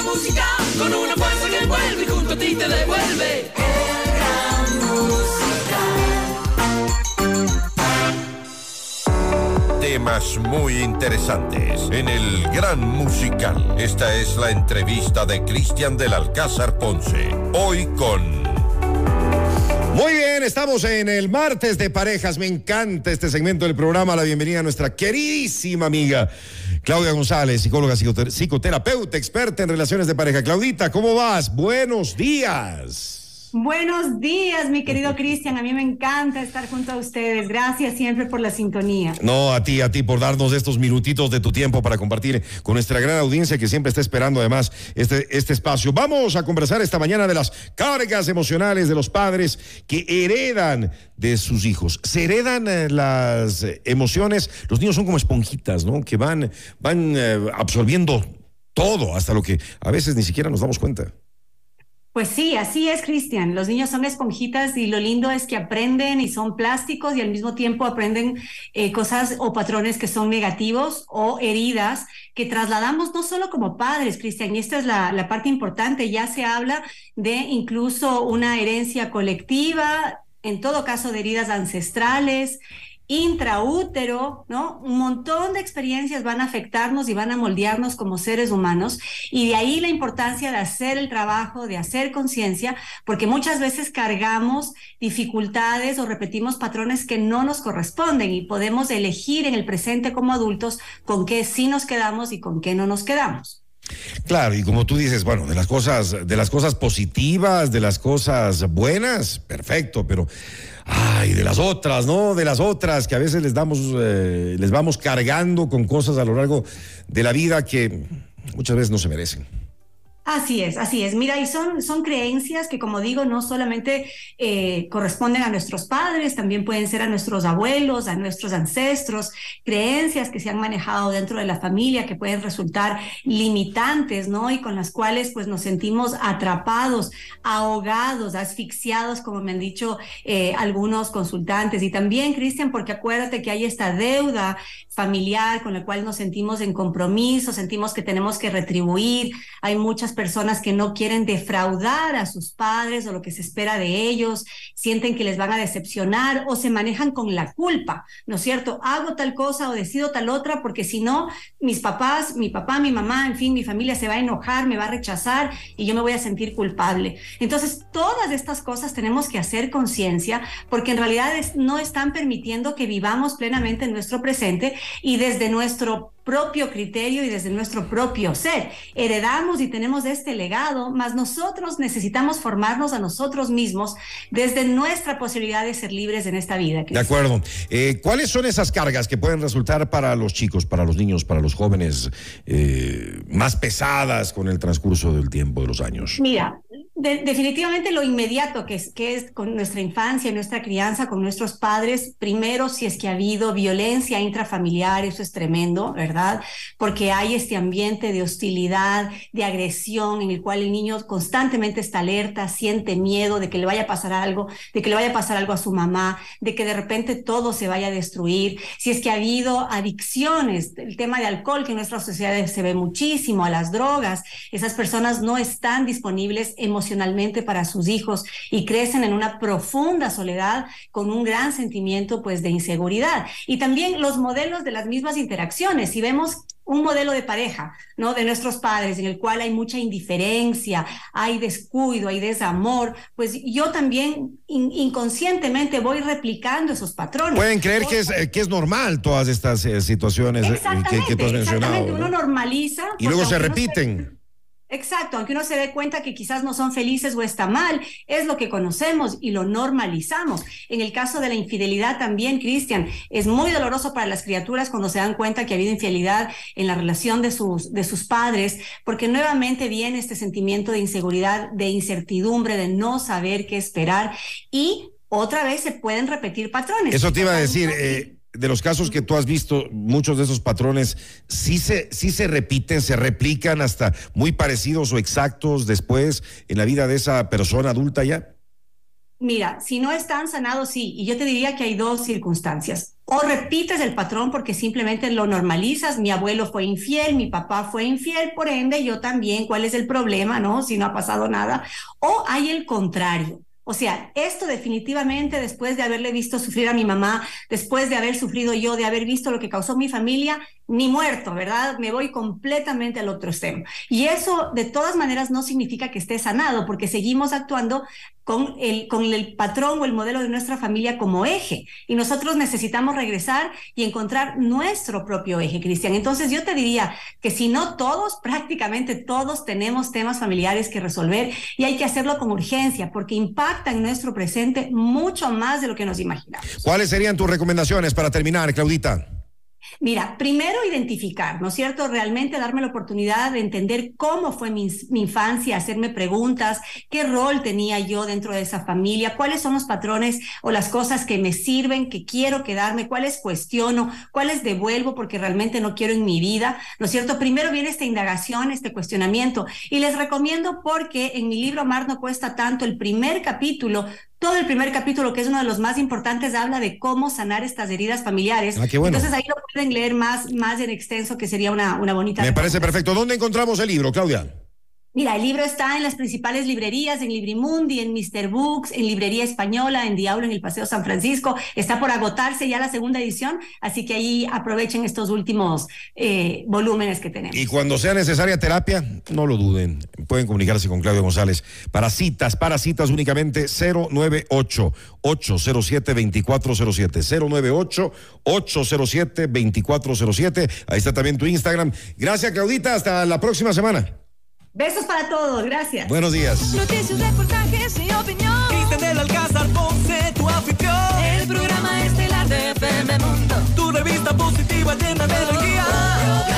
música con una fuerza que envuelve y junto a ti te devuelve. Temas muy interesantes en el Gran Musical. Esta es la entrevista de Cristian del Alcázar Ponce. Hoy con... Muy bien, estamos en el martes de parejas. Me encanta este segmento del programa. La bienvenida a nuestra queridísima amiga Claudia González, psicóloga, psicoterapeuta, experta en relaciones de pareja. Claudita, ¿cómo vas? Buenos días. Buenos días, mi querido Cristian. A mí me encanta estar junto a ustedes. Gracias siempre por la sintonía. No, a ti por darnos estos minutitos de tu tiempo para compartir con nuestra gran audiencia que siempre está esperando además este espacio. Vamos a conversar esta mañana de las cargas emocionales de los padres que heredan de sus hijos. Se heredan las emociones. Los niños son como esponjitas, ¿no? Que van absorbiendo todo, hasta lo que a veces ni siquiera nos damos cuenta. Pues sí, así es, Cristian. Los niños son esponjitas y lo lindo es que aprenden y son plásticos y al mismo tiempo aprenden cosas o patrones que son negativos o heridas que trasladamos no solo como padres, Cristian, y esta es la parte importante. Ya se habla de incluso una herencia colectiva, en todo caso de heridas ancestrales, intraútero, ¿no? Un montón de experiencias van a afectarnos y van a moldearnos como seres humanos, y de ahí la importancia de hacer el trabajo, de hacer conciencia, porque muchas veces cargamos dificultades o repetimos patrones que no nos corresponden y podemos elegir en el presente como adultos con qué sí nos quedamos y con qué no nos quedamos. Claro, y como tú dices, bueno, de las cosas positivas, de las cosas buenas, perfecto, pero de las otras, ¿no? De las otras que a veces les vamos cargando con cosas a lo largo de la vida que muchas veces no se merecen. Así es. Mira, y son creencias que, como digo, no solamente corresponden a nuestros padres, también pueden ser a nuestros abuelos, a nuestros ancestros, creencias que se han manejado dentro de la familia que pueden resultar limitantes, ¿no? Y con las cuales pues nos sentimos atrapados, ahogados, asfixiados, como me han dicho algunos consultantes. Y también, Cristian, porque acuérdate que hay esta deuda familiar con la cual nos sentimos en compromiso, sentimos que tenemos que retribuir. Hay muchas personas que no quieren defraudar a sus padres o lo que se espera de ellos, sienten que les van a decepcionar o se manejan con la culpa, ¿no es cierto? Hago tal cosa o decido tal otra porque si no, mis papás, mi papá, mi mamá, en fin, mi familia se va a enojar, me va a rechazar y yo me voy a sentir culpable. Entonces, todas estas cosas tenemos que hacer conciencia porque en realidad no están permitiendo que vivamos plenamente en nuestro presente y desde nuestro propio criterio y desde nuestro propio ser. Heredamos y tenemos este legado, mas nosotros necesitamos formarnos a nosotros mismos desde nuestra posibilidad de ser libres en esta vida. De acuerdo. ¿Cuáles son esas cargas que pueden resultar para los chicos, para los niños, para los jóvenes más pesadas con el transcurso del tiempo, de los años? Mira, definitivamente lo inmediato que es con nuestra infancia, nuestra crianza, con nuestros padres, primero si es que ha habido violencia intrafamiliar, eso es tremendo, ¿verdad? Porque hay este ambiente de hostilidad, de agresión, en el cual el niño constantemente está alerta, siente miedo de que le vaya a pasar algo, de que le vaya a pasar algo a su mamá, de que de repente todo se vaya a destruir. Si es que ha habido adicciones, el tema de alcohol, que en nuestra sociedad se ve muchísimo, a las drogas, esas personas no están disponibles emocionalmente para sus hijos y crecen en una profunda soledad con un gran sentimiento pues de inseguridad. Y también los modelos de las mismas interacciones. Si vemos un modelo de pareja, ¿no? De nuestros padres en el cual hay mucha indiferencia, hay descuido, hay desamor, pues yo también inconscientemente voy replicando esos patrones. Pueden creer que es normal todas estas situaciones que tú has mencionado. Exactamente, uno normaliza. Y luego se repiten. Exacto, aunque uno se dé cuenta que quizás no son felices o está mal, es lo que conocemos y lo normalizamos. En el caso de la infidelidad también, Cristian, es muy doloroso para las criaturas cuando se dan cuenta que ha habido infidelidad en la relación de sus padres, porque nuevamente viene este sentimiento de inseguridad, de incertidumbre, de no saber qué esperar y otra vez se pueden repetir patrones. Eso te iba a decir, de los casos que tú has visto, muchos de esos patrones sí se repiten, se replican hasta muy parecidos o exactos después en la vida de esa persona adulta ya. Mira, si no están sanados, sí, y yo te diría que hay dos circunstancias. O repites el patrón porque simplemente lo normalizas. Mi abuelo fue infiel, mi papá fue infiel, por ende yo también. ¿Cuál es el problema, no? Si no ha pasado nada. O hay el contrario. O sea, esto definitivamente, después de haberle visto sufrir a mi mamá, después de haber sufrido yo, de haber visto lo que causó mi familia, ni muerto, ¿verdad? Me voy completamente al otro extremo. Y eso, de todas maneras, no significa que esté sanado, porque seguimos actuando con el patrón o el modelo de nuestra familia como eje. Y nosotros necesitamos regresar y encontrar nuestro propio eje, Cristian. Entonces, yo te diría que si no todos, prácticamente todos tenemos temas familiares que resolver y hay que hacerlo con urgencia, porque impacta en nuestro presente mucho más de lo que nos imaginamos. ¿Cuáles serían tus recomendaciones para terminar, Claudita? Mira, primero identificar, ¿no es cierto? Realmente darme la oportunidad de entender cómo fue mi infancia, hacerme preguntas, qué rol tenía yo dentro de esa familia, cuáles son los patrones o las cosas que me sirven, que quiero quedarme, cuáles cuestiono, cuáles devuelvo porque realmente no quiero en mi vida, ¿no es cierto? Primero viene esta indagación, este cuestionamiento, y les recomiendo porque en mi libro Amar no cuesta tanto, el primer capítulo, todo el primer capítulo, que es uno de los más importantes, habla de cómo sanar estas heridas familiares. Qué bueno. Entonces ahí lo pueden leer más en extenso, que sería una bonita. Me parece perfecto. ¿Dónde encontramos el libro, Claudia? Mira, el libro está en las principales librerías, en Librimundi, en Mr. Books, en Librería Española, en Diablo, en el Paseo San Francisco. Está por agotarse ya la segunda edición, así que ahí aprovechen estos últimos volúmenes que tenemos. Y cuando sea necesaria terapia, no lo duden. Pueden comunicarse con Claudia González. Para citas únicamente 098-807-2407. 098-807-2407. Ahí está también tu Instagram. Gracias, Claudita. Hasta la próxima semana. Besos para todos, gracias. Buenos días. Noticias, reportajes y opinión. Cristian del Alcázar Ponce, tu anfitrión. El programa estelar de FM Mundo. Tu revista positiva llena de energía.